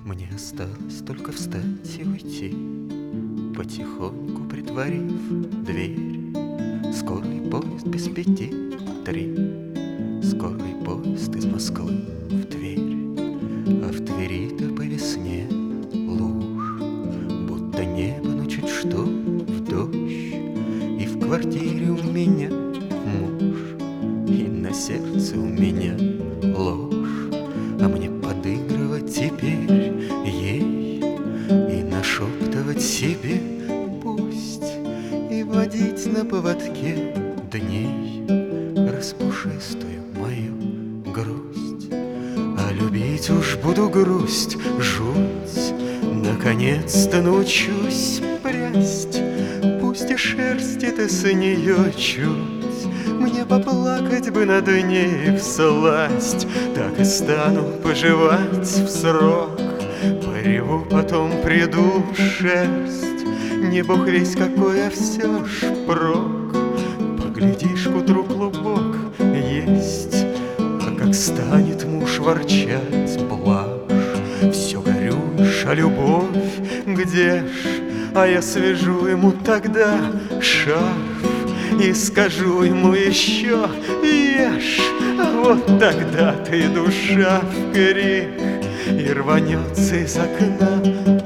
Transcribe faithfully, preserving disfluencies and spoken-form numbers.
Мне осталось только встать и уйти, потихоньку притворив дверь. Скорый поезд без пяти три, скорый поезд из Москвы в Тверь. А в Твери-то по весне луж, будто небо, ну чуть что в дождь. И в квартире у меня муж, и на сердце у меня ложь. А мне подыгрывать теперь ей и нашептывать себе пусть, и водить на поводке дней распушистую мою грусть. А любить уж буду грусть, жуть, наконец-то научусь прясть. Пусть и шерстит и с нее чуть, мне поплакать бы над ней всласть. Так и стану поживать в срок, пореву, потом приду шерсть. Не бог весь какой, а все ж прок. Поглядишь, к утру клубок есть, а как станет муж ворчать блажь, все горюешь, а любовь где ж? А я свяжу ему тогда шарф и скажу ему еще ешь. А вот тогда-то и душа в крик, и рванется из окна